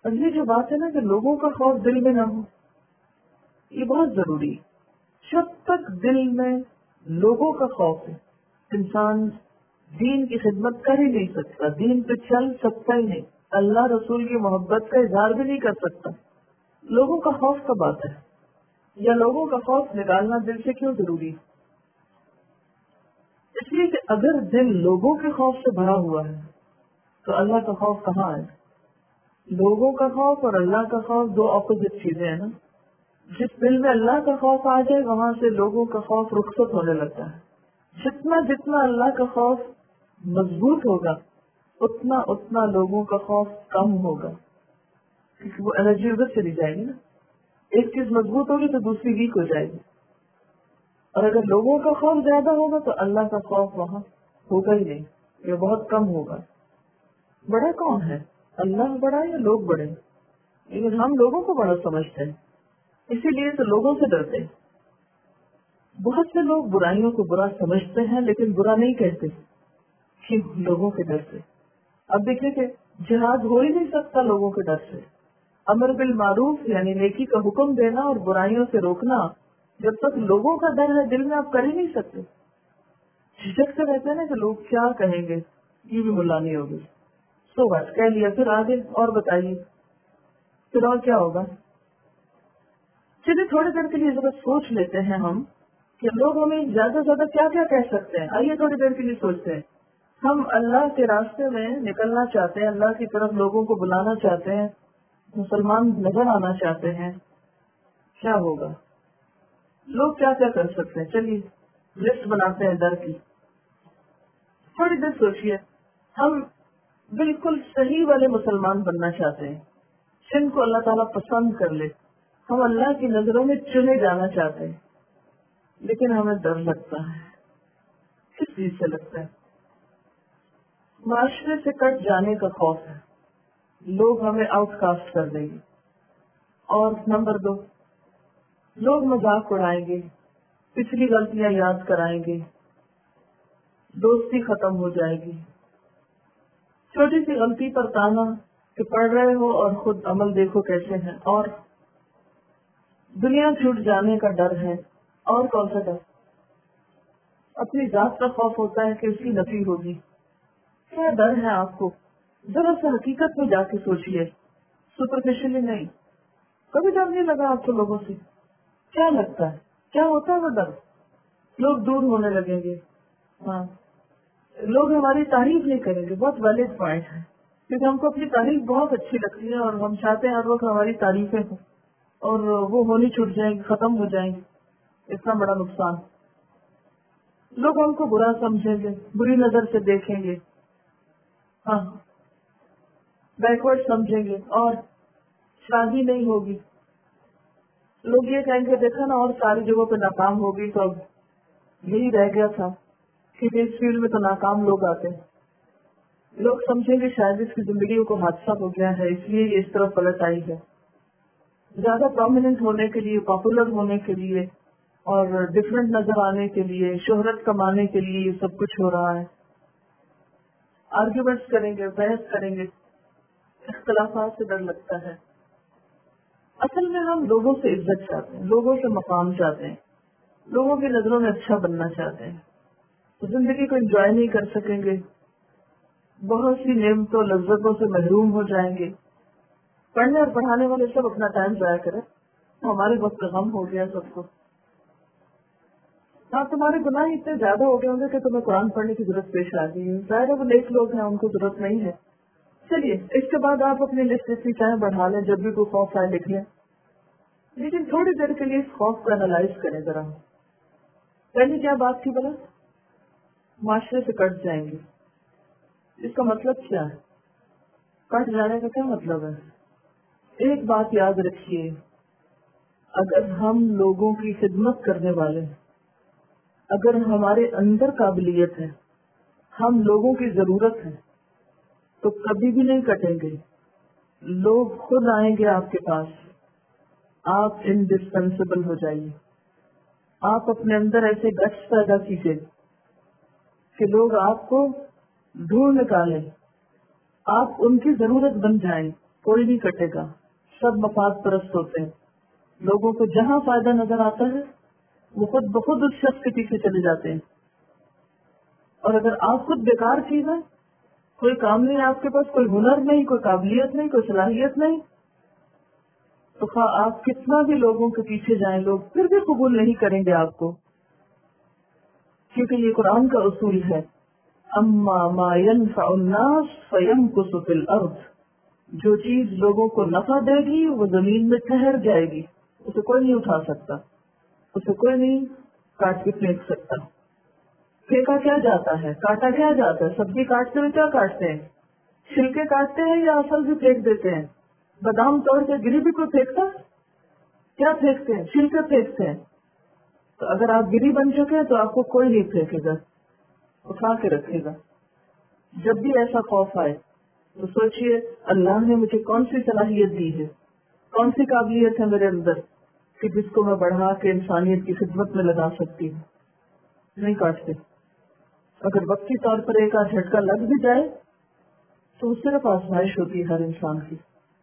اور یہ جو بات ہے نا کہ لوگوں کا خوف دل میں نہ ہو، یہ بہت ضروری ہے. جب تک دل میں لوگوں کا خوف ہے انسان دین کی خدمت کر ہی نہیں سکتا، دین پہ چل سکتا ہی نہیں، اللہ رسول کی محبت کا اظہار بھی نہیں کر سکتا. لوگوں کا خوف کب آتا ہے یا لوگوں کا خوف نکالنا دل سے کیوں ضروری ہے؟ اس لیے کہ اگر دل لوگوں کے خوف سے بھرا ہوا ہے تو اللہ کا خوف کہاں ہے؟ لوگوں کا خوف اور اللہ کا خوف دو اپوزٹ چیزیں ہیں نا. جس دل میں اللہ کا خوف آ جائے وہاں سے لوگوں کا خوف رخصت ہونے لگتا ہے. جتنا جتنا اللہ کا خوف مضبوط ہوگا اتنا اتنا لوگوں کا خوف کم ہوگا، کیونکہ وہ انرجی ادھر چلی جائے گی نا. ایک چیز مضبوط ہوگی تو دوسری ویک ہو جائے گی، اور اگر لوگوں کا خوف زیادہ ہوگا تو اللہ کا خوف وہاں ہوگا ہی نہیں یا بہت کم ہوگا. بڑا کون ہے، اللہ بڑا یا لوگ بڑے؟ لیکن ہم لوگوں کو بڑا سمجھتے ہیں، اسی لیے تو لوگوں سے ڈرتے ہیں. بہت سے لوگ برائیوں کو برا سمجھتے ہیں لیکن برا نہیں کہتے، کیوں؟ لوگوں کے ڈر سے. اب دیکھیں کہ جہاد ہو ہی نہیں سکتا لوگوں کے ڈر سے. امر بالمعروف یعنی نیکی کا حکم دینا اور برائیوں سے روکنا جب تک لوگوں کا ڈر ہے دل میں آپ کر ہی نہیں سکتے. جھجک سے رہتے ہیں نا کہ لوگ کیا کہیں گے، یہ بھی ملانی ہوگی، سو بس کہہ لیا. پھر آگے اور بتائیے پھر اور کیا ہوگا؟ چلیے تھوڑی دیر کے لیے ذرا سوچ لیتے ہیں ہم کہ لوگ ہمیں زیادہ سے زیادہ کیا کیا کہہ سکتے ہیں. آئیے تھوڑی دیر کے لیے سوچتے ہیں. ہم اللہ کے راستے میں نکلنا چاہتے ہیں، اللہ کی طرف لوگوں کو بلانا چاہتے ہیں، مسلمان نظر آنا چاہتے ہیں، کیا ہوگا؟ لوگ کیا کیا کر سکتے ہیں؟ چلیے لسٹ بناتے ہیں ڈر کی. تھوڑی دیر سوچیے. ہم بالکل صحیح والے مسلمان بننا چاہتے ہیں جن کو اللہ تعالیٰ پسند کر لے. ہم اللہ کی نظروں میں چنے جانا چاہتے ہیں لیکن ہمیں ڈر لگتا ہے. کس چیز سے لگتا ہے؟ معاشرے سے کٹ جانے کا خوف ہے، لوگ ہمیں آؤٹ کاسٹ کر دیں گے. اور نمبر 2، لوگ مذاق اڑائیں گے، پچھلی غلطیاں یاد کرائیں گے، دوستی ختم ہو جائے گی. چھوٹی سی غلطی پر تانا کہ پڑھ رہے ہو اور خود عمل دیکھو کیسے ہیں. اور دنیا چھوٹ جانے کا ڈر ہے. اور کون سا ڈر؟ اپنی ذات کا خوف ہوتا ہے کہ اس کی نفی ہوگی. کیا ڈر ہے آپ کو؟ ذرا سا حقیقت میں جا کے سوچیے، سپرفیشلی نہیں. کبھی ڈر نہیں لگا آپ کو لوگوں سے؟ کیا لگتا ہے؟ کیا ہوتا ہے وہ ڈر؟ لوگ دور ہونے لگیں گے، ہاں لوگ ہماری تعریف نہیں کریں گے. بہت ویلڈ پوائنٹ ہے، کیونکہ ہم کو اپنی تعریف بہت اچھی لگتی ہے اور ہم چاہتے ہیں ہر وقت ہماری تعریفیں ہوں، اور وہ ہونی چھوٹ جائیں گی، ختم ہو جائیں گی. اتنا بڑا نقصان. لوگ ہم کو برا سمجھیں گے، بری نظر سے دیکھیں گے، ہاں بیکورڈ سمجھیں گے، اور شادی نہیں ہوگی. لوگ یہ کہیں گے دیکھا نا اور ساری جگہوں پہ ناکام ہوگی تو اب یہی رہ گیا تھا کہ اس فیلڈ میں تو ناکام لوگ آتے ہیں. لوگ سمجھیں گے شاید اس کی زندگی کو حادثہ ہو گیا ہے اس لیے یہ اس طرف پلٹ آئی ہے. زیادہ پرومیننٹ ہونے کے لیے، پاپولر ہونے کے لیے اور ڈفرینٹ نظر آنے کے لیے، شہرت کمانے کے لیے یہ سب کچھ ہو رہا ہے. آرگیومنٹس کریں گے، بحث کریں گے. اختلافات سے ڈر لگتا ہے. اصل میں ہم لوگوں سے عزت چاہتے ہیں، لوگوں سے مقام چاہتے ہیں، لوگوں کی نظروں میں اچھا بننا چاہتے ہیں. تو زندگی کو انجوائے نہیں کر سکیں گے، بہت سی نعمتوں لذتوں سے محروم ہو جائیں گے. پڑھنے اور پڑھانے والے سب اپنا ٹائم ضائع کریں، ہمارے وقت غم ہو گیا سب کو. ہاں تمہارے گناہ اتنے زیادہ ہو گئے ہوں گے کہ تمہیں قرآن پڑھنے کی ضرورت پیش آ گئی ہے. ظاہر ہے وہ نیک لوگ ہیں، ان کو ضرورت نہیں ہے. چلیے اس کے بعد آپ اپنی لسٹ اتنی چاہیں بڑھا لیں، جب بھی کوئی خوف آئے لکھ لیں. لیکن تھوڑی دیر کے لیے اس خوف کو انالائز کریں ذرا. پہلے کیا بات کی بلا؟ معاشرے سے کٹ جائیں گے. اس کا مطلب کیا ہے؟ کٹ جانے کا کیا مطلب ہے؟ ایک بات یاد رکھیے، اگر ہم لوگوں کی خدمت کرنے والے ہیں، اگر ہمارے اندر قابلیت ہے، ہم لوگوں کی ضرورت ہے، تو کبھی بھی نہیں کٹیں گے. لوگ خود آئیں گے آپ کے پاس. آپ انڈسپینسیبل ہو جائیے. آپ اپنے اندر ایسے گٹس پیدا کیجیے کہ لوگ آپ کو ڈھونڈ نکالیں، آپ ان کی ضرورت بن جائیں. کوئی نہیں کٹے گا، سب مفاد پرست ہوتے ہیں. لوگوں کو جہاں فائدہ نظر آتا ہے وہ خود بخود اس شخص کے پیچھے چلے جاتے ہیں. اور اگر آپ خود بیکار چیز ہے، کوئی کام نہیں آپ کے پاس، کوئی ہنر نہیں، کوئی قابلیت نہیں، کوئی صلاحیت نہیں، تو خواہ آپ کتنا بھی لوگوں کے پیچھے جائیں لوگ پھر بھی قبول نہیں کریں گے آپ کو. کیونکہ یہ قرآن کا اصول ہے، اما ما ينفع الناس فيمكث في الارض. جو چیز لوگوں کو نفع دے گی وہ زمین میں ٹھہر جائے گی، اسے کوئی نہیں اٹھا سکتا، اسے کوئی نہیں کاٹ کے پھینک سکتا. پھینکا کیا جاتا ہے، کاٹا کیا جاتا ہے؟ سبزی کاٹتے ہوئے کیا کاٹتے ہیں؟ چھلکے کاٹتے ہیں یا اصل بھی پھینک دیتے ہیں؟ بادام توڑ کے گری بھی کوئی پھینکتا؟ کیا پھینکتے ہیں؟ چھلکے پھینکتے ہیں. تو اگر آپ گری بن چکے ہیں تو آپ کو کوئی نہیں پھینکے گا، اٹھا کے رکھے گا. جب بھی ایسا خوف آئے تو سوچئے اللہ نے مجھے کون سی صلاحیت دی ہے، کون سی قابلیت ہے میرے اندر کہ جس کو میں بڑھا کے انسانیت کی خدمت میں لگا سکتی ہوں. نہیں کاٹتے. اگر وقتی طور پر ایک آدھ جھٹکا لگ بھی جائے تو اس صرف آزمائش ہوتی ہے ہر انسان کی.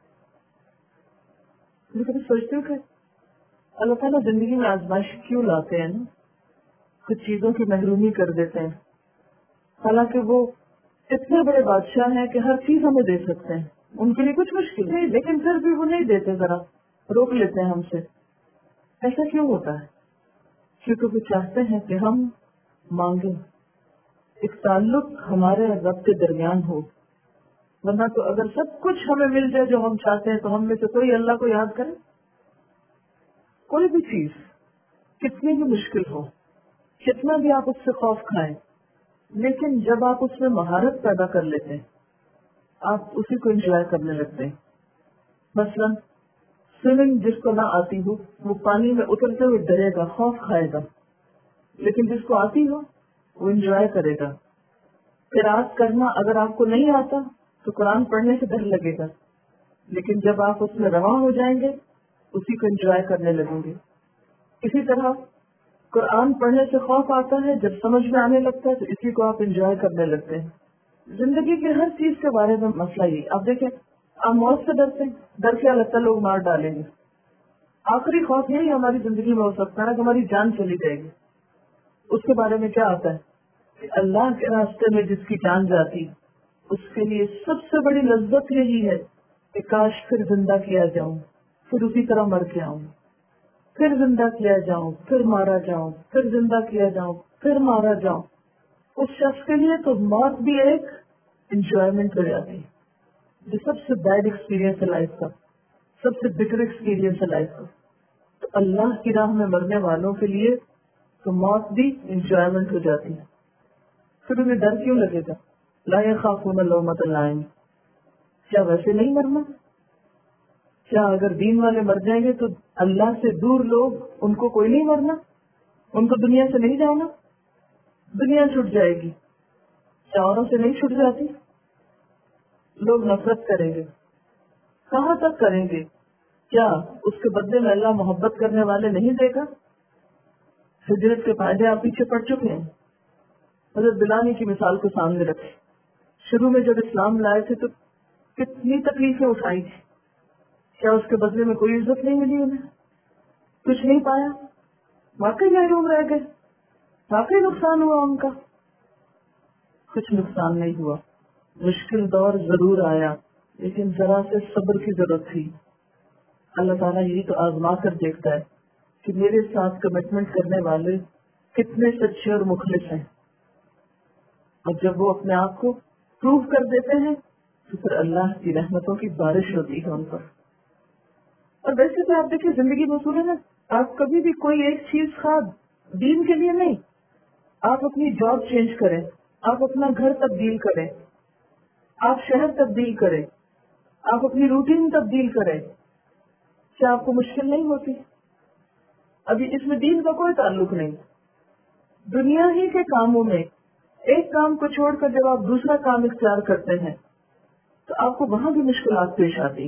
لیکن سوچتے ہو کہ اللہ تعالیٰ زندگی میں آزمائش کیوں لاتے ہیں نا؟ کچھ چیزوں کی محرومی کر دیتے ہیں. حالانکہ وہ اتنے بڑے بادشاہ ہیں کہ ہر چیز ہمیں دے سکتے ہیں، ان کے لیے کچھ مشکل نہیں، لیکن پھر بھی وہ نہیں دیتے، ذرا روک لیتے ہیں ہم سے. ایسا کیوں ہوتا ہے؟ کیونکہ وہ چاہتے ہیں کہ ہم مانگیں، ایک تعلق ہمارے رب کے درمیان ہو. ورنہ تو اگر سب کچھ ہمیں مل جائے جو ہم چاہتے ہیں تو ہم میں سے کوئی اللہ کو یاد کرے؟ کوئی بھی چیز کتنی بھی مشکل ہو، کتنا بھی آپ اس سے خوف کھائیں، لیکن جب آپ اس میں مہارت پیدا کر لیتے ہیں آپ اسی کو انجوائے کرنے لگتے ہیں. مثلا سوئمنگ جس کو نہ آتی ہو وہ پانی میں اترتے ہوئے ڈرے گا، خوف کھائے گا، لیکن جس کو آتی ہو وہ انجوائے کرے گا. قرأت کرنا اگر آپ کو نہیں آتا تو قرآن پڑھنے سے ڈر لگے گا، لیکن جب آپ اس میں رواں ہو جائیں گے اسی کو انجوائے کرنے لگیں گے. اسی طرح قرآن پڑھنے سے خوف آتا ہے، جب سمجھ میں آنے لگتا ہے تو اسی کو آپ انجوائے کرنے لگتے ہیں. زندگی کی ہر چیز کے بارے میں مسئلہ یہ. آپ دیکھیں آپ موت سے ڈرتے ہیں، ڈر کیا لگتا ہے لوگ مار ڈالیں گے. آخری خوف یہی ہماری زندگی میں ہو سکتا ہے کہ ہماری جان چلی جائے گی. اس کے بارے میں کیا آتا ہے کہ اللہ کے راستے میں جس کی جان جاتی اس کے لیے سب سے بڑی لذت یہی ہے کہ کاش پھر زندہ کیا جاؤں، پھر اسی طرح مر کے آؤں، پھر زندہ کیا جاؤں، پھر مارا جاؤں، پھر زندہ کیا جاؤں، پھر مارا جاؤں. اس شخص کے لیے تو موت بھی ایک انجوائمنٹ ہو جاتی ہے. جو سب سے بیڈ ایکسپیرینس ہے لائف کا، سب سے بٹر ایکسپیرینس ہے لائف کا. تو اللہ کی راہ میں مرنے والوں کے لیے تو موت بھی انجوائمنٹ ہو جاتی ہے. پھر انہیں ڈر کیوں لگے گا؟ لا یخافون لومۃ لائم. کیا ویسے نہیں مرنا؟ کیا اگر دین والے مر جائیں گے تو اللہ سے دور لوگ ان کو کوئی نہیں مرنا؟ ان کو دنیا سے نہیں جانا؟ دنیا چھوٹ جائے گی، کیا اوروں سے نہیں چھوٹ جاتی؟ لوگ نفرت کریں گے، کہاں تک کریں گے؟ کیا اس کے بدلے میں اللہ محبت کرنے والے نہیں دے گا؟ ہجرت کے فائدے آپ پیچھے پڑ چکے ہیں. حضرت بلال کی مثال کو سامنے رکھیں. شروع میں جب اسلام لائے تھے تو کتنی تکلیفیں اٹھائی تھی. کیا اس کے بدلے میں کوئی عزت نہیں ملی انہیں؟ کچھ نہیں پایا؟ واقعی محروم رہ گئے؟ واقعی نقصان ہوا ان کا؟ کچھ نقصان نہیں ہوا. مشکل دور ضرور آیا لیکن ذرا سے صبر کی ضرورت تھی. اللہ تعالیٰ یہی تو آزما کر دیکھتا ہے کہ میرے ساتھ کمٹمنٹ کرنے والے کتنے سچے اور مخلص ہیں. اور جب وہ اپنے آپ کو پروو کر دیتے ہیں تو پھر اللہ کی رحمتوں کی بارش ہوتی ہے ان پر. اور ویسے تو آپ دیکھیں زندگی میں اصول ہے نا، آپ کبھی بھی کوئی ایک چیز خواہ دین کے لیے نہیں، آپ اپنی جاب چینج کریں، آپ اپنا گھر تبدیل کریں، آپ شہر تبدیل کریں، آپ اپنی روٹین تبدیل کریں، کیا آپ کو مشکل نہیں ہوتی؟ ابھی اس میں دین کا کوئی تعلق نہیں. دنیا ہی کے کاموں میں ایک کام کو چھوڑ کر جب آپ دوسرا کام اختیار کرتے ہیں تو آپ کو وہاں بھی مشکلات پیش آتی.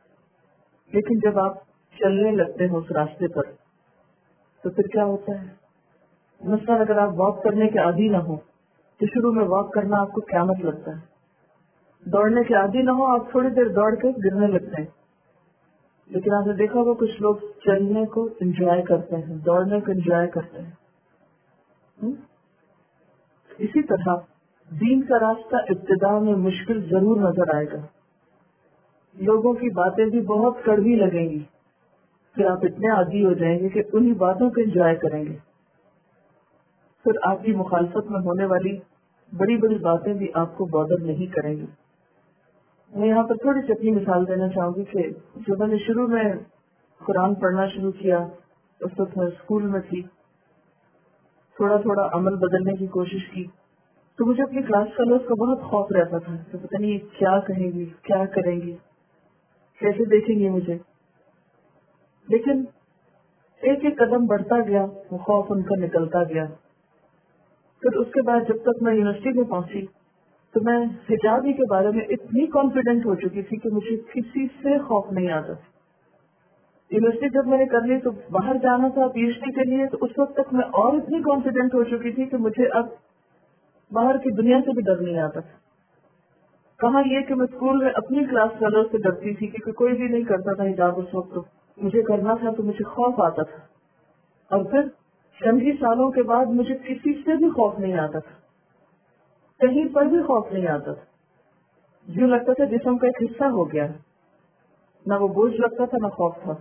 لیکن جب آپ چلنے لگتے ہیں اس راستے پر تو پھر کیا ہوتا ہے؟ مثلا اگر آپ واک کرنے کے عادی نہ ہو تو شروع میں واک کرنا آپ کو قیامت لگتا ہے. دوڑنے کے عادی نہ ہو، آپ تھوڑی دیر دوڑ کے گرنے لگتے ہیں، لیکن آپ نے دیکھا ہوگا کچھ لوگ چلنے کو انجوائے کرتے ہیں، دوڑنے کو انجوائے کرتے ہیں۔ اسی طرح دین کا راستہ ابتدا میں مشکل ضرور نظر آئے گا، لوگوں کی باتیں بھی بہت کڑوی لگیں گی، پھر آپ اتنے عادی ہو جائیں گے کہ انہی باتوں کو انجوائے کریں گے، پھر آپ کی مخالفت میں ہونے والی بڑی بڑی باتیں بھی آپ کو بادر نہیں کریں گی۔ میں یہاں پر تھوڑی سی اپنی مثال دینا چاہوں گی کہ جب میں نے شروع میں قرآن پڑھنا شروع کیا اس وقت میں اسکول میں تھی، تھوڑا تھوڑا عمل بدلنے کی کوشش کی، تو مجھے اپنی کلاس فیلوز کا بہت خوف رہتا تھا کہ پتہ نہیں کیا کہیں گی، کیا کریں گی، کیسے دیکھیں گے مجھے، لیکن ایک ایک قدم بڑھتا گیا، وہ خوف ان کا نکلتا گیا۔ پھر اس کے بعد جب تک میں یونیورسٹی میں پہنچی تو میں حجابی کے بارے میں اتنی کانفیڈنٹ ہو چکی تھی کہ مجھے کسی سے خوف نہیں آتا تھا۔ یونیورسٹی جب میں نے کر لی تو باہر جانا تھا پی ایچ ڈی کے لیے، تو اس وقت تک میں اور اتنی کانفیڈنٹ ہو چکی تھی کہ مجھے اب باہر کی دنیا سے بھی ڈر نہیں آتا تھا۔ کہاں یہ کہ میں اسکول میں اپنی کلاس فیلو سے ڈرتی تھی کیونکہ کوئی بھی نہیں کرتا تھا حجاب اس وقت، تو مجھے کرنا تھا تو مجھے خوف آتا تھا، اور پھر چند ہی سالوں کے بعد مجھے کسی سے بھی خوف نہیں آتا تھا، کہیں پر بھی خوف نہیں آتا تھا، جو لگتا تھا جسم کا ایک حصہ ہو گیا، نہ وہ بوجھ لگتا تھا نہ خوف تھا۔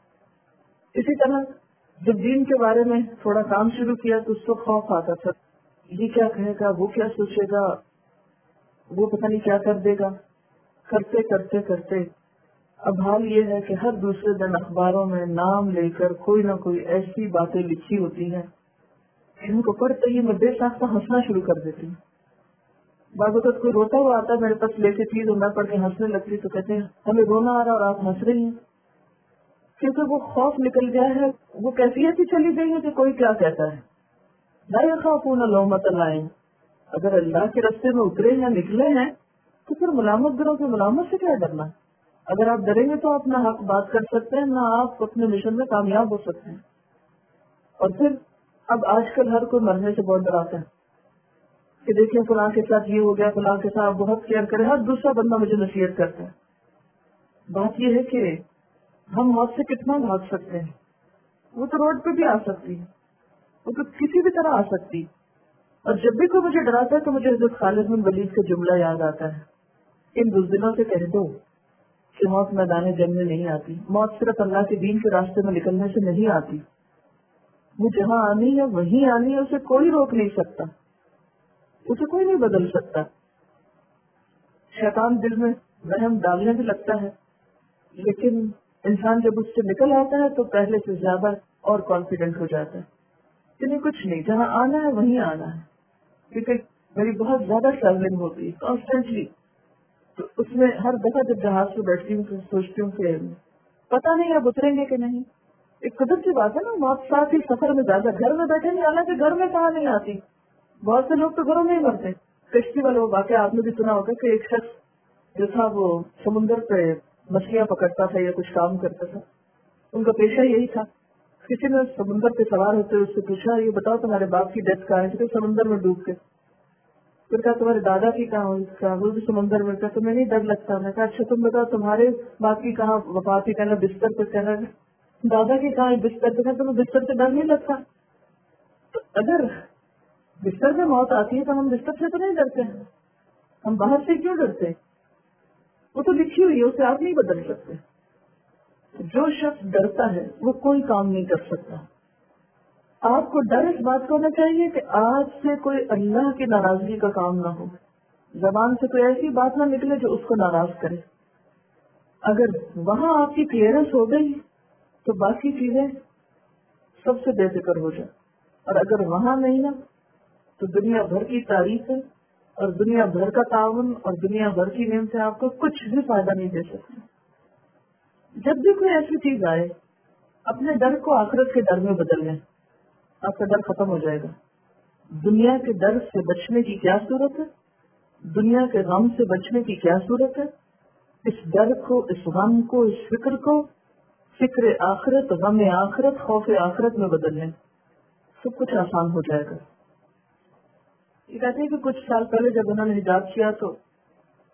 اسی طرح جب دین کے بارے میں تھوڑا کام شروع کیا تو اس کو خوف آتا تھا، یہ کیا کہے گا، وہ کیا سوچے گا، وہ پتہ نہیں کیا کر دے گا۔ کرتے کرتے کرتے اب حال یہ ہے کہ ہر دوسرے دن اخباروں میں نام لے کر کوئی نہ کوئی ایسی باتیں لکھی ہوتی ہیں ان کو پڑھتے ہی میں بے ساختہ ہنسنا شروع کر دیتی ہوں۔ بعض اوقات کوئی روتا ہوا آتا ہے میرے پاس لے کے چیز اور میں پڑھ کے ہنسنے لگتی تو کہتے ہیں ہمیں رونا آ رہا اور آپ ہنس رہی ہیں، کیونکہ وہ خوف نکل گیا ہے، وہ کیفیت ہی چلی گئی ہے کہ کوئی کیا کہتا ہے۔ لا یخافون لومۃ لائم، اگر اللہ کے راستے میں اترے ہیں نکلے ہیں تو پھر ملامت گرو کے ملامت سے کیا ڈرنا؟ اگر آپ ڈریں گے تو آپ نہ حق بات کر سکتے ہیں نہ آپ اپنے مشن میں کامیاب ہو سکتے ہیں۔ اور پھر اب آج کل ہر کوئی مرنے سے بہت ڈراتا ہے کہ دیکھیں فلاں کے ساتھ یہ ہو گیا، فلاں کے ساتھ بہت کیئر کرے، ہر دوسرا بندہ مجھے نصیحت کرتا ہے۔ بات یہ ہے کہ ہم موت سے کتنا بھاگ سکتے ہیں؟ وہ تو روڈ پہ بھی آ سکتی ہے، وہ تو کسی بھی طرح آ سکتی، اور جب بھی کوئی مجھے ڈراتا ہے تو مجھے حضرت خالد بن ولید کا جملہ یاد آتا ہے، ان بزدلوں سے کہہ دو کہ موت میدان جنگ میں نہیں آتی، موت صرف اللہ کے دین کے راستے میں نکلنے سے نہیں آتی، وہ جہاں آنی ہے وہیں آنی ہے، اسے کوئی روک نہیں سکتا، اسے کوئی نہیں بدل سکتا۔ شیطان دل میں وہم ڈالنے بھی لگتا ہے، لیکن انسان جب اس سے نکل آتا ہے تو پہلے سے زیادہ اور کانفیڈنٹ ہو جاتا ہے کہ نہیں کچھ نہیں، جہاں آنا ہے وہیں آنا ہے۔ کیونکہ میری بہت زیادہ ٹریولنگ ہوتی ہے کانسٹینٹلی، تو اس میں ہر دفعہ جب جہاز پہ بیٹھتی ہوں تو سوچتی ہوں کہ پتہ نہیں اب اتریں گے کہ نہیں۔ ایک قدر کی بات ہے نا، موت ساتھ ہی سفر میں زیادہ گھر میں بیٹھے نہیں، حالانکہ گھر میں کہاں نہیں آتی، بہت سے لوگ تو گھروں میں ہی مرتے۔ کشتی والا وہ واقعہ آپ نے بھی سنا ہوگا کہ ایک شخص جو تھا وہ سمندر پہ مچھلیاں پکڑتا تھا یا کچھ کام کرتا تھا، ان کا پیشہ یہی تھا۔ کسی نے سمندر پہ سوار ہوتے اس سے پوچھا یہ بتاؤ تمہارے باپ کی ڈیتھ کہاں ہے؟ کہ سمندر میں ڈوب کے۔ پھر کہا تمہارے دادا کی کہاں ہوئی؟ کہا وہ بھی سمندر میں۔ کہا تمہیں نہیں ڈر لگتا؟ میں کہا اچھا تم بتاؤ تمہارے باپ کی کہاں وفات؟ ہی کہنا بستر پہ، کہنا دادا کی کہاں بستر پہ۔ تمہیں بستر سے ڈر نہیں لگتا؟ تو اگر بستر پہ موت آتی ہے تو ہم بستر سے تو نہیں ڈرتے ہیں، ہم باہر سے کیوں ڈرتے؟ وہ تو لکھی ہوئی ہے، اسے آپ نہیں بدل سکتے۔ جو شخص ڈرتا ہے وہ کوئی کام نہیں کر سکتا۔ آپ کو ڈر اس بات کو ہونا چاہیے کہ آج سے کوئی اللہ کی ناراضگی کا کام نہ ہو، زبان سے کوئی ایسی بات نہ نکلے جو اس کو ناراض کرے۔ اگر وہاں آپ کی کلیئرنس ہو گئی تو باقی چیزیں سب سے بے فکر ہو جائے، اور اگر وہاں نہیں نا تو دنیا بھر کی تعریف ہے اور دنیا بھر کا تعاون اور دنیا بھر کی نعمتیں آپ کو کچھ بھی فائدہ نہیں دے سکتی۔ جب بھی کوئی ایسی چیز آئے اپنے ڈر کو آخرت کے ڈر میں بدل لیں، آپ کا ڈر ختم ہو جائے گا۔ دنیا کے ڈر سے بچنے کی کیا صورت ہے؟ دنیا کے غم سے بچنے کی کیا صورت ہے؟ اس ڈر کو، اس غم کو، اس فکر کو فکر آخرت، غم آخرت، خوف آخرت میں بدل لیں، سب کچھ آسان ہو جائے گا۔ یہ کہتے ہیں کہ کچھ سال پہلے جب انہوں نے حجاب کیا تو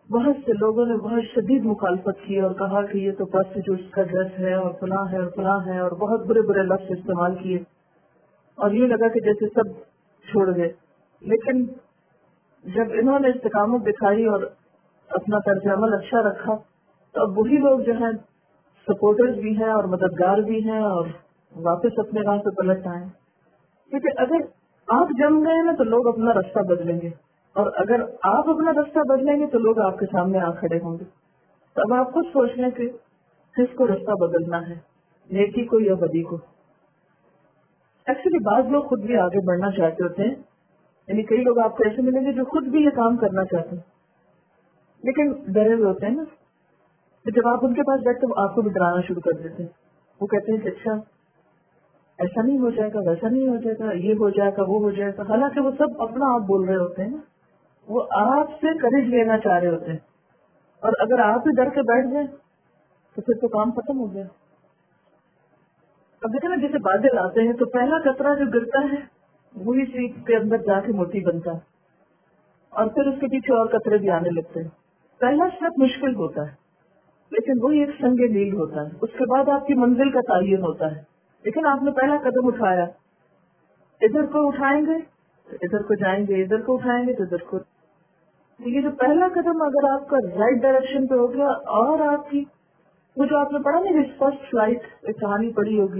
بہت سے لوگوں نے بہت شدید مخالفت کی اور کہا کہ یہ تو پروسٹیٹیوٹس کا ڈریس ہے اور فلاں ہے اور فلاں ہے، اور بہت برے برے لفظ استعمال کیے، اور یوں لگا کہ جیسے سب چھوڑ گئے. لیکن جب انہوں نے استقامت دکھائی اور اپنا طرز عمل اچھا رکھا تو اب وہی لوگ جو ہیں سپورٹرز بھی ہیں اور مددگار بھی ہیں اور واپس اپنے راہ پہ پلٹ آئے. کیونکہ اگر آپ جم گئے نا تو لوگ اپنا راستہ بدلیں گے، اور اگر آپ اپنا راستہ بدلیں گے تو لوگ آپ کے سامنے آ کھڑے ہوں گے. تو اب آپ خود سوچ لیں کہ کس کو راستہ بدلنا ہے، نیکی کو یا بدی کو. ایکچولی بعض لوگ خود بھی آگے بڑھنا چاہتے ہوتے ہیں، یعنی کئی لوگ آپ کو ایسے ملیں گے جو خود بھی یہ کام کرنا چاہتے ہیں لیکن ڈرے ہوئے ہوتے ہیں نا. تو جب آپ ان کے پاس بیٹھتے تو آپ کو بھی ڈرانا شروع کر دیتے ہیں. وہ کہتے ہیں کہ اچھا ایسا نہیں ہو جائے گا، ویسا نہیں ہو جائے گا، یہ ہو جائے گا، وہ ہو جائے گا. حالانکہ وہ سب اپنا آپ بول رہے ہوتے ہیں نا، وہ آپ سے کرج لینا چاہ رہے ہوتے ہیں. اور اگر آپ ہی ڈر کے بیٹھ جائیں تو پھر تو کام ختم ہو گیا. اب دیکھیں نا، جیسے بادل آتے ہیں تو پہلا قطرہ جو گرتا ہے وہی سیپ کے اندر جا کے موتی بنتا ہے، اور پھر اس کے پیچھے اور قطرے بھی آنے لگتے ہیں. پہلا اسٹیپ مشکل ہوتا ہے لیکن وہی ایک سنگ میل ہوتا ہے. اس کے بعد آپ کی منزل کا تعین ہوتا ہے. لیکن آپ نے پہلا قدم اٹھایا، ادھر کو اٹھائیں گے تو ادھر کو جائیں گے، ادھر کو اٹھائیں گے تو ادھر کو. یہ جو پہلا قدم اگر آپ کا رائٹ ڈائریکشن پہ ہو گیا، اور آپ کی وہ جو آپ نے پڑھا نا فرسٹ فلائٹ، ایک کہانی پڑھی ہوگی،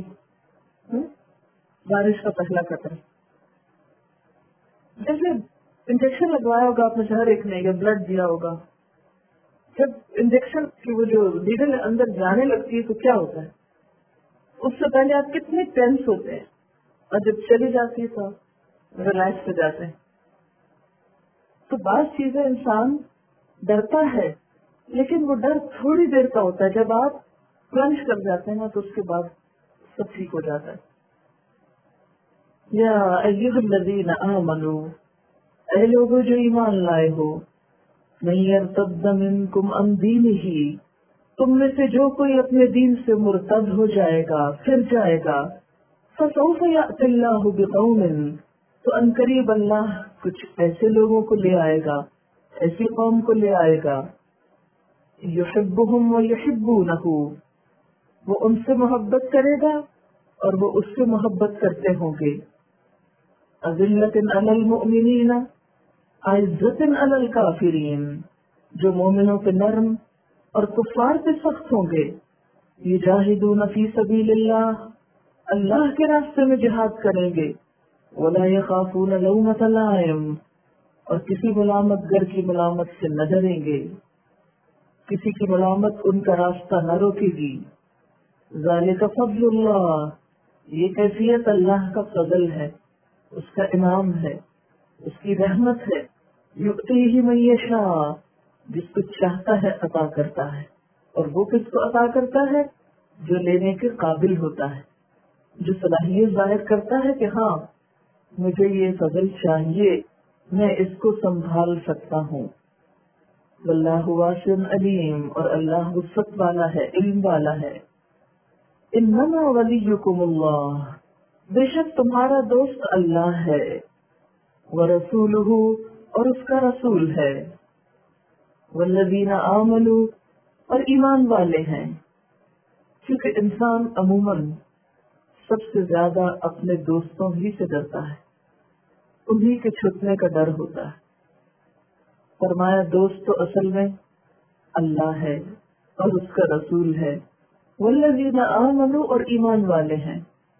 بارش کا پہلا قطرہ. جیسے انجیکشن لگوایا ہوگا آپ نے ہر ایک نے، یا بلڈ دیا ہوگا، جب انجیکشن کی وہ جو نیڈل اندر جانے لگتی ہے تو کیا ہوتا ہے؟ اس سے پہلے آپ کتنے ٹینس ہوتے ہیں، اور جب چلی جاتی ہے تو ریلیکس ہو جاتے ہیں. تو بعض چیزیں انسان ڈرتا ہے لیکن وہ ڈر تھوڑی دیر کا ہوتا ہے. جب آپ پلنج کر جاتے ہیں نا تو اس کے بعد سب ٹھیک ہو جاتا ہے. یا ایھا الذین آمنوا، اے لوگوں جو ایمان لائے ہو، من یرتد منکم عن دینہ، تم میں سے جو کوئی اپنے دین سے مرتد ہو جائے گا، پھر جائے گا، فسوف یأتی اللہ بقوم، تو عنقریب اللہ کچھ ایسے لوگوں کو لے آئے گا، ایسی قوم کو لے آئے گا، یحبہم ویحبونہ، وہ ان سے محبت کرے گا اور وہ اس سے محبت کرتے ہوں گے. اذلۃ علی المؤمنین، عزت علی الکافرین، جو مومنوں پہ نرم اور کفار پہ سخت ہوں گے. یجاہدون فی سبیل اللہ، اللہ کے راستے میں جہاد کریں گے. ولا یخافون لومۃ لائم، اور کسی ملامت گر کی ملامت سے نہ ڈریں گے، کسی کی ملامت ان کا راستہ نہ روکے گی. ذالک فضل اللہ، یہ کیفیت اللہ کا فضل ہے، اس کا انعام ہے، اس کی رحمت ہے. یؤتیہ من یشاء، جس کو چاہتا ہے عطا کرتا ہے. اور وہ کس کو عطا کرتا ہے؟ جو لینے کے قابل ہوتا ہے، جو صلاحیت ظاہر کرتا ہے کہ ہاں مجھے یہ فضل چاہیے، میں اس کو سنبھال سکتا ہوں. واللہ واسع علیم، اور اللہ وسعت والا ہے، علم والا ہے. انما ولیکم اللہ، بے شک تمہارا دوست اللہ ہے. ورسولہ، اور اس کا رسول ہے. والذین آمنوا، اور ایمان والے ہیں. کیونکہ انسان عموماً سب سے زیادہ اپنے دوستوں ہی سے ڈرتا ہے، انہی کے چھٹنے کا ڈر ہوتا ہے. فرمایا دوست تو اصل میں اللہ ہے اور اس کا رسول ہے. والذین آمنوا، اور ایمان والے ہیں.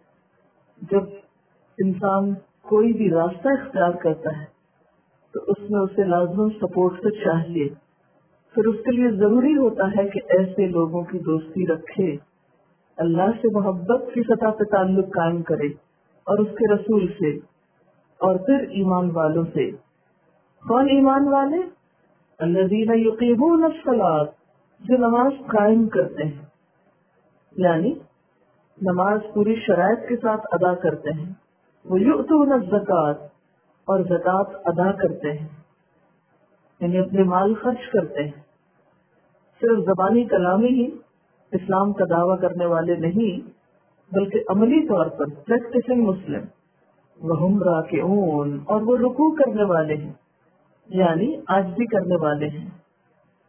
جب انسان کوئی بھی راستہ اختیار کرتا ہے تو اس میں اسے لازم سپورٹ تو چاہیے. پھر اس کے لیے ضروری ہوتا ہے کہ ایسے لوگوں کی دوستی رکھے، اللہ سے محبت کی سطح پہ تعلق قائم کرے اور اس کے رسول سے، اور پھر ایمان والوں سے. کون ایمان والے؟ الذین یقیمون الصلاۃ، جو نماز قائم کرتے ہیں، یعنی نماز پوری شرائط کے ساتھ ادا کرتے ہیں. وہ یؤتون الزکوٰۃ، اور زکوٰۃ ادا کرتے ہیں، یعنی اپنے مال خرچ کرتے ہیں. صرف زبانی کلامی ہی اسلام کا دعویٰ کرنے والے نہیں، بلکہ عملی طور پر پریکٹسنگ مسلم. وہم راکعون، اور وہ رکوع کرنے والے ہیں، یعنی عاجزی کرنے والے ہیں.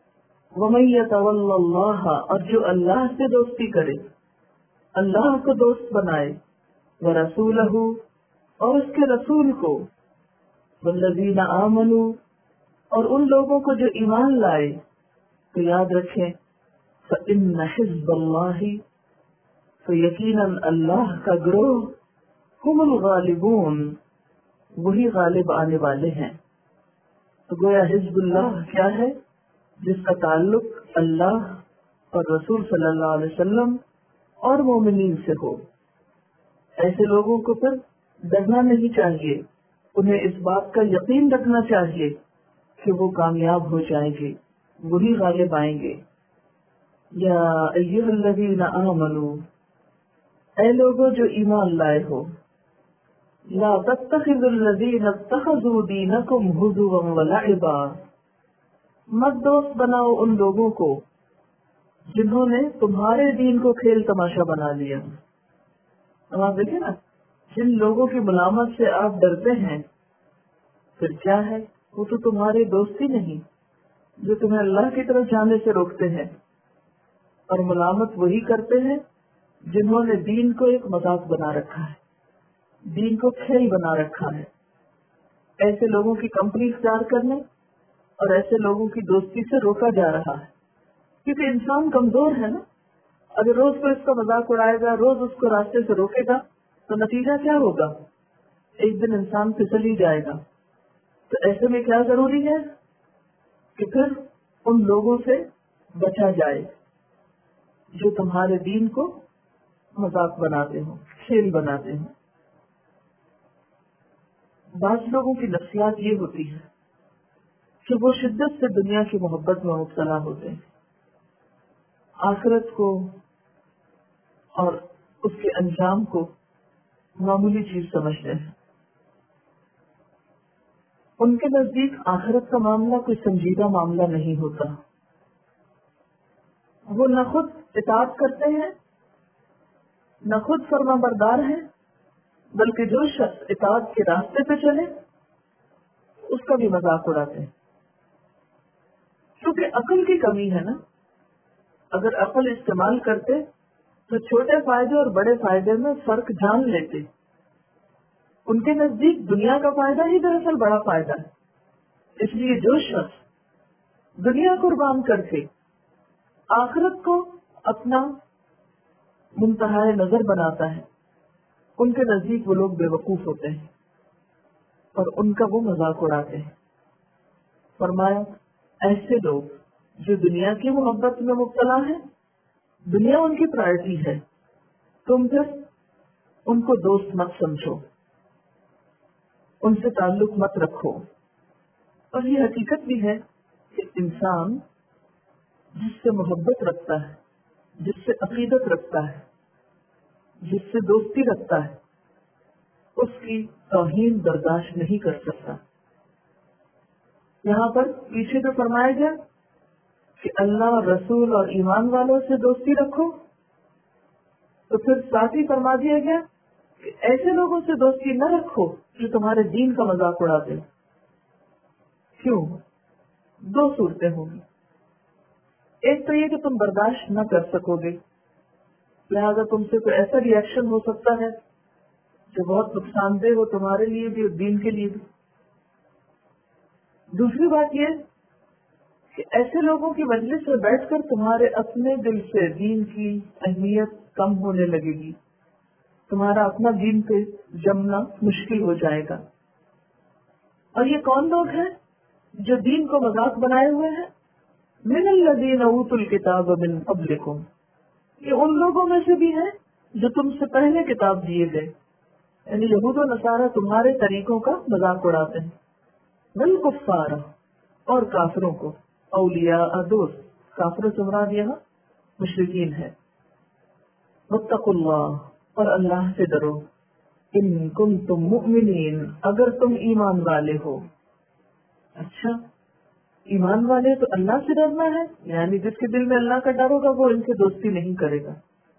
وَمَن يَتَوَلَّ اللَّهَ، اور جو اللہ سے دوستی کرے، اللہ کو دوست بنائے، وَرَسُولَهُ، اور اس کے رسول کو، وَالَّذِينَ آمَنُوا، اور ان لوگوں کو جو ایمان لائے، تو یاد رکھیں فَإِنَّ حِزْبَ اللَّهِ، تو یقیناً اللہ کا گروہ، ہم الغالبون، وہی غالب آنے والے ہیں۔ تو گویا حزب اللہ کیا ہے؟ جس کا تعلق اللہ اور رسول صلی اللہ علیہ وسلم اور مومنین سے ہو۔ ایسے لوگوں کو پھر ڈرنا نہیں چاہیے، انہیں اس بات کا یقین رکھنا چاہیے کہ وہ کامیاب ہو جائیں گے، وہی غالب آئیں گے۔ یا ایھا الذین آمنوا، اے لوگوں جو ایمان لائے ہو، لا تتخذوا الذین اتخذوا دینکم ہزوا ولعبا، مت دوست بناؤ ان لوگوں کو جنہوں نے تمہارے دین کو کھیل تماشا بنا لیا۔ اب آپ دیکھیں نا، جن لوگوں کی ملامت سے آپ ڈرتے ہیں، پھر کیا ہے؟ وہ تو تمہارے دوست ہی نہیں، جو تمہیں اللہ کی طرف جانے سے روکتے ہیں، اور ملامت وہی کرتے ہیں جنہوں نے دین کو ایک مذاق بنا رکھا ہے، دین کو کھیل بنا رکھا ہے۔ ایسے لوگوں کی کمپنی اختیار کرنے اور ایسے لوگوں کی دوستی سے روکا جا رہا ہے، کیونکہ انسان کمزور ہے نا۔ اگر روز کو اس کا مذاق اڑائے گا، روز اس کو راستے سے روکے گا، تو نتیجہ کیا ہوگا؟ ایک دن انسان پھسل ہی جائے گا۔ تو ایسے میں کیا ضروری ہے کہ پھر ان لوگوں سے بچا جائے جو تمہارے دین کو مذاق بناتے ہوں، کھیل بناتے ہوں۔ بعض لوگوں کی نفسیات یہ ہوتی ہے کہ وہ شدت سے دنیا کی محبت میں مبتلا ہوتے ہیں، آخرت کو اور اس کے انجام کو معمولی چیز سمجھتے ہیں۔ ان کے نزدیک آخرت کا معاملہ کوئی سنجیدہ معاملہ نہیں ہوتا۔ وہ نہ خود اطاعت کرتے ہیں، نہ خود فرما بردار ہیں، بلکہ جو شخص اطاعت کے راستے پہ چلے اس کا بھی مذاق اڑاتے ہیں، کیونکہ عقل کی کمی ہے نا۔ اگر عقل استعمال کرتے تو چھوٹے فائدے اور بڑے فائدے میں فرق جان لیتے۔ ان کے نزدیک دنیا کا فائدہ ہی دراصل بڑا فائدہ ہے، اس لیے جو شخص دنیا قربان کر کے آخرت کو اپنا منتہا نظر بناتا ہے، ان کے نزدیک وہ لوگ بے وقوف ہوتے ہیں اور ان کا وہ مذاق اڑاتے ہیں۔ فرمایا ایسے لوگ جو دنیا کی محبت میں مبتلا ہیں، دنیا ان کی پرائرٹی ہے، تم پھر ان کو دوست مت سمجھو، ان سے تعلق مت رکھو۔ اور یہ حقیقت بھی ہے کہ انسان جس سے محبت رکھتا ہے، جس سے عقیدت رکھتا ہے، جس سے دوستی رکھتا ہے، اس کی توہین برداشت نہیں کر سکتا۔ یہاں پر پیچھے تو فرمایا گیا کہ اللہ، رسول اور ایمان والوں سے دوستی رکھو، تو پھر ساتھ ہی فرما دیا گیا کہ ایسے لوگوں سے دوستی نہ رکھو جو تمہارے دین کا مذاق اڑاتے۔ کیوں؟ دو صورتیں ہوں گی، ایک تو یہ کہ تم برداشت نہ کر سکو گے، لہذا تم سے کوئی ایسا ری ایکشن ہو سکتا ہے جو بہت نقصان دہ ہو تمہارے لیے بھی اور دین کے لیے بھی۔ دوسری بات یہ کہ ایسے لوگوں کی مجلس میں بیٹھ کر تمہارے اپنے دل سے دین کی اہمیت کم ہونے لگے گی، تمہارا اپنا دین پہ جمنا مشکل ہو جائے گا۔ اور یہ کون لوگ ہیں جو دین کو مذاق بنائے ہوئے ہیں؟ من الذین اوتوا الکتاب من قبلکم، یہ ان لوگوں میں سے بھی ہیں جو تم سے پہلے کتاب دیے گئے، یعنی یہود و نصارہ تمہارے طریقوں کا مذاق اڑاتے ہیں۔ والکفار، اور کافروں کو اولیاء دوست، کافر سے مراد یہاں مشرکین ہے۔ واتقوا اللہ، اور اللہ سے ڈرو، ان کنتم مؤمنین، اگر تم ایمان والے ہو۔ اچھا، ایمان والے تو اللہ سے ڈرنا ہے، یعنی جس کے دل میں اللہ کا ڈر ہوگا وہ ان سے دوستی نہیں کرے گا۔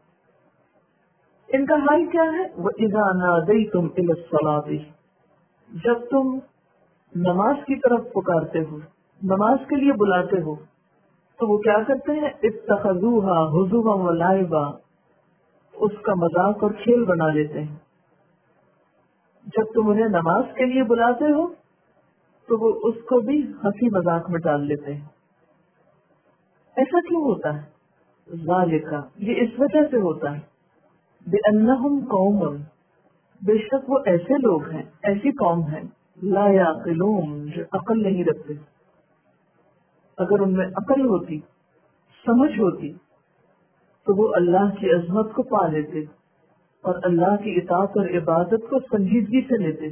ان کا حال کیا ہے؟ وَإِذَا نَادَيْتُمْ إِلَى الصَّلَاةِ، جب تم نماز کی طرف پکارتے ہو، نماز کے لیے بلاتے ہو، تو وہ کیا کرتے ہیں؟ اتخذوها ہزوا ولعبا، اس کا مذاق اور کھیل بنا لیتے ہیں. جب تم انہیں نماز کے لیے بلاتے ہو تو وہ اس کو بھی ہنسی مذاق میں ڈال لیتے ہیں. ایسا کیوں ہوتا ہے؟ ذالک، یہ اس وجہ سے ہوتا ہے، بأنہم قوم، بے شک وہ ایسے لوگ ہیں، ایسی قوم ہے، لا یعقلون، جو عقل نہیں رکھتے. اگر ان میں عقل ہوتی، سمجھ ہوتی، تو وہ اللہ کی عظمت کو پا لیتے اور اللہ کی اطاعت اور عبادت کو سنجیدگی سے لیتے.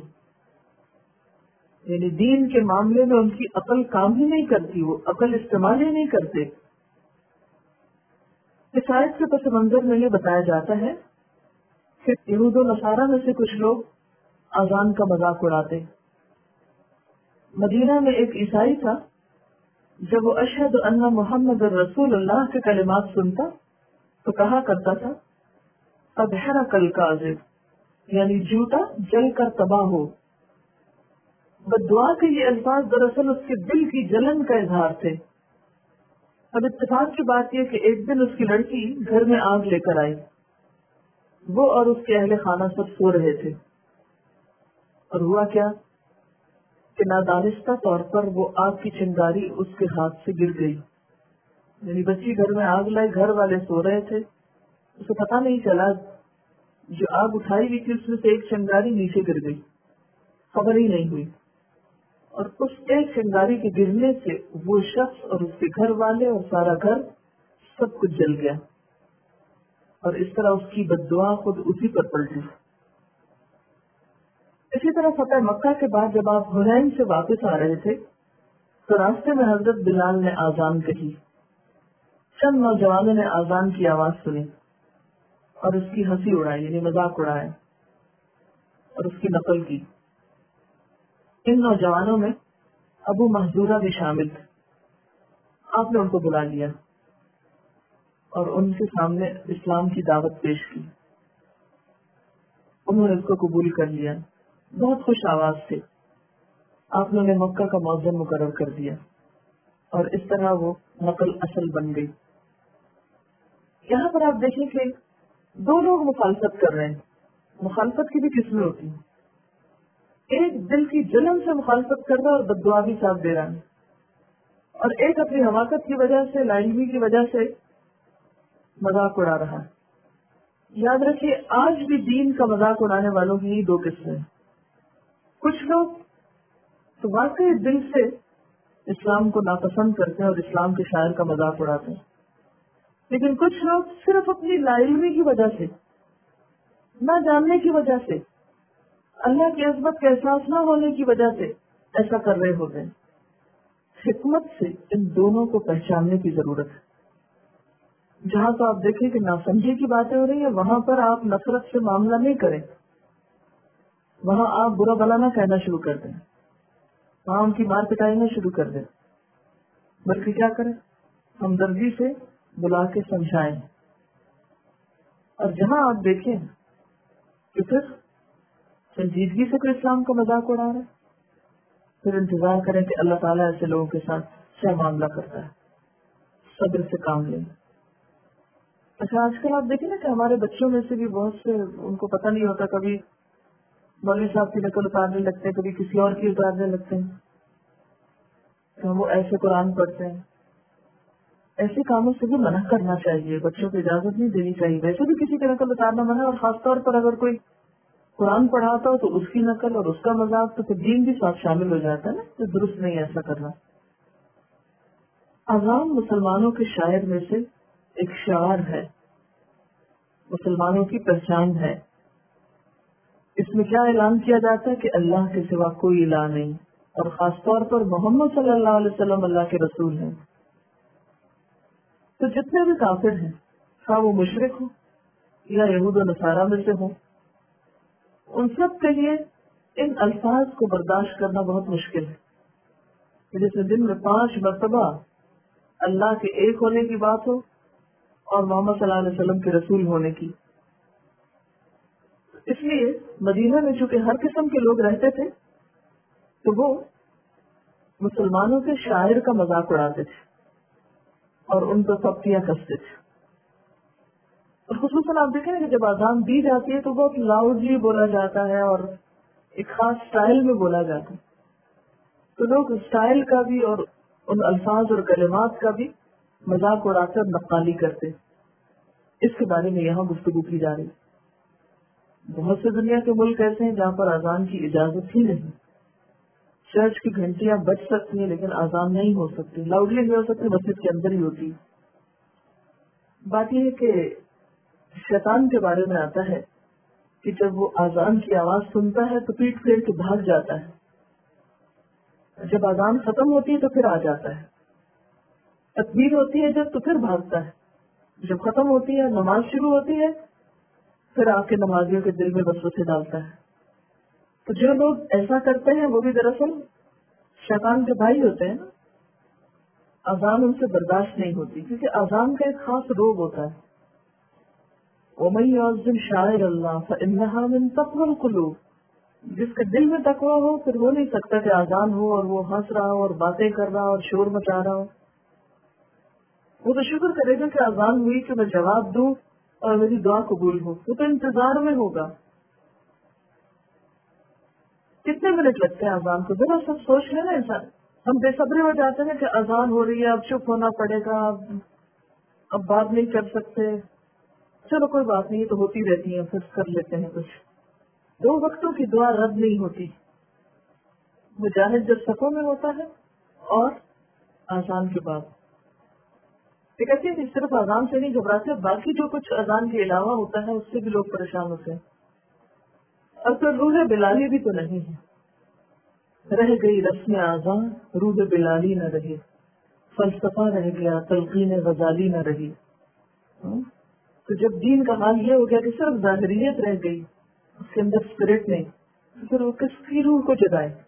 یعنی دین کے معاملے میں ان کی عقل کام ہی نہیں کرتی، وہ عقل استعمال ہی نہیں کرتے. اس آیت کے پس منظر میں یہ بتایا جاتا ہے کہ یہود و نصارہ میں سے کچھ لوگ اذان کا مذاق اڑاتے. مدینہ میں ایک عیسائی تھا، جب وہ اشہد ان محمد رسول اللہ کے کلمات سنتا تو کہا کرتا تھا قد حرق الکاذب، یعنی جھوٹا جل کر تباہ ہو. بدعا کے یہ الفاظ دراصل اس کے دل کی جلن کا اظہار تھے. اب اتفاق کی بات یہ کہ ایک دن اس کی لڑکی گھر میں آگ لے کر آئی. وہ اور اس کے اہل خانہ سب سو رہے تھے، اور ہوا کیا کہ نادانستہ طور پر وہ آگ کی چنگاری اس کے ہاتھ سے گر گئی. یعنی بچی گھر میں آگ لائے، گھر والے سو رہے تھے، اسے پتا نہیں چلا، جو آگ اٹھائی ہوئی تھی اس میں سے ایک چنگاری نیچے گر گئی، خبر ہی نہیں ہوئی. اور اس ایک چنگاری کے گرنے سے وہ شخص اور اس کے گھر والے اور سارا گھر سب کچھ جل گیا، اور اس طرح اس کی بددعا خود اسی پر پلٹی. اسی طرح فتح مکہ کے بعد جب آپ حنین سے واپس آ رہے تھے تو راستے میں حضرت بلال نے آذان کہی. چند نوجوانوں نے آذان کی آواز سنی اور اس کی ہنسی اڑائی، یعنی مذاق اڑایا اور اس کی نقل کی. ان نوجوانوں میں ابو محذورہ بھی شامل تھے. آپ نے ان کو بلا لیا اور ان کے سامنے اسلام کی دعوت پیش کی. انہوں نے اس کو قبول کر لیا، بہت خوش آواز تھے. آپ نے انہیں مکہ کا مؤذن مقرر کر دیا اور اس طرح وہ نقل اصل بن گئی. یہاں پر آپ دیکھیں کہ دو لوگ مخالفت کر رہے ہیں. مخالفت کی بھی قسمیں ہوتی ہیں. ایک دل کی جلن سے مخالفت کر رہا ہے اور بددعا بھی ساتھ دے رہا ہے، اور ایک اپنی حماقت کی وجہ سے، لا علمی کی وجہ سے مذاق اڑا رہا ہے. یاد رکھیے، آج بھی دین کا مذاق اڑانے والوں کی دو قسمیں. کچھ لوگ تو واقعی دل سے اسلام کو ناپسند کرتے ہیں اور اسلام کے شاعر کا مذاق اڑاتے ہیں، لیکن کچھ لوگ صرف اپنی لا علمی کی وجہ سے، نہ جاننے کی وجہ سے، اللہ کی عظمت کا احساس نہ ہونے کی وجہ سے ایسا کر رہے ہوتے ہیں. حکمت سے ان دونوں کو پہچاننے کی ضرورت ہے. جہاں تو آپ دیکھیں کہ ناسمجھی کی باتیں ہو رہی ہیں، وہاں پر آپ نفرت سے معاملہ نہیں کریں، وہاں آپ برا بھلا نہ کہنا شروع کر دیں، وہاں ان کی مار پٹائی نہ شروع کر دیں، بلکہ کیا کریں، ہمدردی سے بلا کے سمجھائیں. اور جہاں آپ دیکھیں کہ پھر سنجیدگی سے کوئی اسلام کا مذاق اڑا رہا ہے، پھر انتظار کریں کہ اللہ تعالیٰ ایسے لوگوں کے ساتھ کیا معاملہ کرتا ہے. صبر سے کام لیں. اچھا، آج کل آپ دیکھیں نا کہ ہمارے بچوں میں سے بھی بہت سے، ان کو پتہ نہیں ہوتا، کبھی مولوی صاحب کی نقل اتارنے لگتے ہیں، کبھی کسی اور کی اتارنے لگتے ہیں، تو وہ ایسے قرآن پڑھتے ہیں. ایسے کاموں سے بھی منع کرنا چاہیے، بچوں کو اجازت نہیں دینی چاہیے. ویسے بھی کسی کی نقل اتارنا منع ہے، اور خاص طور پر اگر کوئی قرآن پڑھاتا ہو تو اس کی نقل اور اس کا مذاق، تو پھر دین بھی ساتھ شامل ہو جاتا ہے نا، تو درست نہیں ایسا کرنا. اذان مسلمانوں کے شاعر میں سے ایک شعار ہے، مسلمانوں کی پہچان ہے. اس میں کیا اعلان کیا جاتا ہے کہ اللہ کے سوا کوئی الہ نہیں، اور خاص طور پر محمد صلی اللہ علیہ وسلم اللہ کے رسول ہیں. تو جتنے بھی کافر ہیں، خواہ وہ مشرک ہو یا یہود و نصارہ میں سے ہوں، ان سب کے لیے ان الفاظ کو برداشت کرنا بہت مشکل ہے. جس میں دن میں 5 مرتبہ اللہ کے ایک ہونے کی بات ہو اور محمد صلی اللہ علیہ وسلم کے رسول ہونے کی. اس لیے مدینہ میں چونکہ ہر قسم کے لوگ رہتے تھے تو وہ مسلمانوں کے شاعر کا مذاق اڑاتے تھے. اور ان پر پپتیاں کستے تھے. اور خصوصاً آپ دیکھیں کہ جب اذان دی جاتی ہے تو بہت لاؤڈلی بولا جاتا ہے اور ایک خاص سٹائل میں بولا جاتا ہے. تو لوگ سٹائل کا بھی اور ان الفاظ اور کلمات کا بھی مذاق اڑا کر نقالی کرتے. اس کے بارے میں یہاں گفتگو کی جا رہی. بہت سے دنیا کے ملک ایسے ہیں جہاں پر اذان کی اجازت ہی نہیں. چرچ کی گھنٹیاں بج سکتی ہیں لیکن اذان نہیں ہو سکتی، لاؤڈلی نہیں ہو سکتی، مسجد کے اندر ہی ہوتی. بات یہ ہے کہ شیطان کے بارے میں آتا ہے کہ جب وہ اذان کی آواز سنتا ہے تو پیٹ پھیر کے بھاگ جاتا ہے. جب اذان ختم ہوتی ہے تو پھر آ جاتا ہے. تکبیر ہوتی ہے جب تو پھر بھاگتا ہے. جب ختم ہوتی ہے نماز شروع ہوتی ہے پھر آ کے نمازیوں کے دل میں وسوسے ڈالتا ہے. تو جو لوگ ایسا کرتے ہیں وہ بھی دراصل شیطان کے بھائی ہوتے ہیں. اذان ان سے برداشت نہیں ہوتی کیونکہ اذان کا ایک خاص روگ ہوتا ہے. وَمَن يُعَظِّمْ شَعَائِرَ اللَّهِ فَإِنَّهَا مِن تَقْوَى الْقُلُوبِ. جس کے دل میں تقویٰ ہو پھر ہو نہیں سکتا کہ اذان ہو اور وہ ہنس رہا ہو اور باتیں کر رہا ہو اور شور مچا رہا ہو. وہ تو شکر کرے گا کہ اذان ہوئی کہ میں جواب دوں اور میری دعا قبول ہو. وہ تو انتظار میں ہوگا. کتنے منٹ لگتے ہیں اذان کو؟ ذرا سب سوچ لیں نا انسان. ہم بے صبری ہو جاتے ہیں کہ اذان ہو رہی ہے اب چپ ہونا پڑے گا، اب بات نہیں کر سکتے. چلو کوئی بات نہیں، تو ہوتی رہتی ہیں، پھر کر لیتے ہیں کچھ. 2 وقتوں کی دعا رد نہیں ہوتی. مجاہد جب صفوں میں ہوتا ہے اور اذان کے بعد. یہ کہتے ہیں کہ صرف اذان سے نہیں گھبراتے، باقی جو کچھ اذان کے علاوہ ہوتا ہے اس سے بھی لوگ پریشان ہوتے ہیں. اور پھر روح بلالی بھی تو نہیں ہے. رہ گئی رسم اذان روح بلالی نہ رہی، فلسفہ رہ گیا تلقین غزالی نہ رہی. تو جب دین کا حال یہ ہو گیا کہ صرف ظاہریت رہ گئی، اس کے اندر اسپرٹ نہیں، تو پھر وہ کس کی روح کو جگائے.